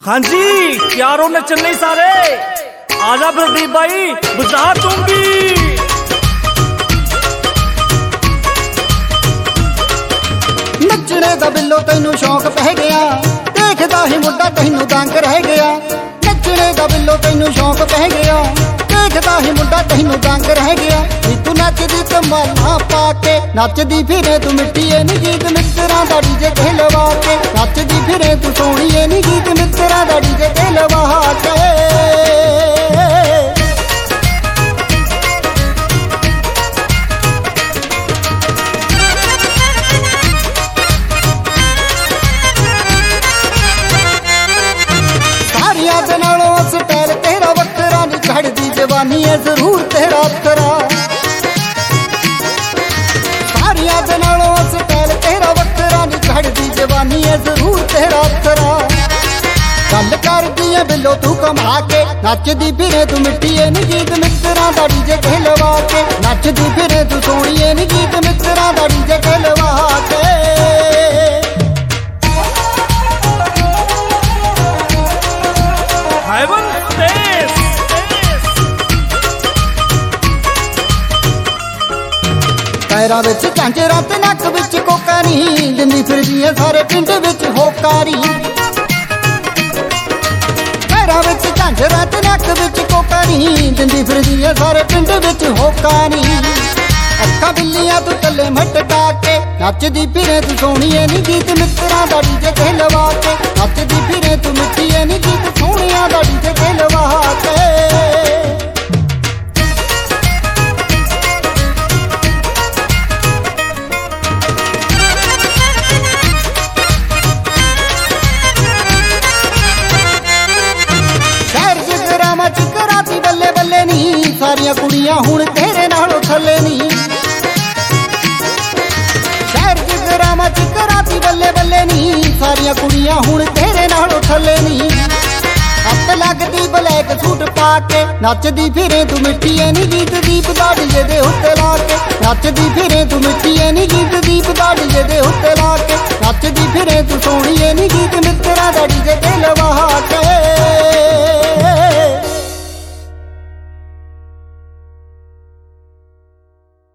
हाँ जी, यारों ने चलने सारे आजा प्रदीप भाई बुझा दूंगी। नचने दा बिल्लो तैनू शौक पै गया, देखदा ही मुंडा तैनू दंग रह गया। नचने दा बिल्लो तैनू शौक पै गया, देखदा ही मुंडा तैनू दंग रह गया। नी तू नचदी कमाला पाके, नचदी फिरे तू मिट्टीए नी गीत मित्तरां दा डीजे ते लवा के। नचदी फिरे तू सोहणीए नी गीत मित्तरां दा डीजे ते लवा के। स्टाइल तेरा वक्रा नी चढ़दी जवानी है जरूर तेरा अखरा। सारिया दे नालों स्टाइल तेरा वक्रा नी चढ़दी जवानी है जरूर तेरा अखरा। गल करदी है बिल्लो तू कमा के, नचदी फिरे तू मिट्टीए नी गीत मित्तरां दा डीजे ते लवा के। नचदी फिरे तू सोहणीए नी गीत मित्तरां दा डीजे ते लवा के। पैरां विच झांजरा ते नक विच कोका नी, दिंदी फिरदी है सारे पिंड विच होकारी। पैरां विच झांजरा ते नक विच कोका नी, दिंदी फिरदी है सारे पिंड विच होकारी। अक्खां बिल्लियां तू चले मटका के, नचदी फिरे तू सोहणीए नी गीत मित्तरां दा डीजे ते लवा के। नचदी फिरे तू मिट्टीए नी गीत सोहणियां दा डीजे ते लवा के। चिकराती बल्ले बल्ले नी, सारिया कुड़ियां हुण तेरे नालों थल्ले नी। शहर जगरामा चिकराती बल्ले बल्ले नी, सारिया कुड़ियां हुण तेरे नालों थल्ले नी। हत्थ लगदी ब्लैक सूट पाके, नचदी फिरे तू मिट्टीए नी गीत दीप दा डीजे दे उत्ते ला के। नचदी फिरे तू मिट्टीए नी गीत दीप दा डीजे दे उत्ते ला के। नचदी फिरे तू सोहणीए नी गीत मित्तरां दा डीजे ते लवा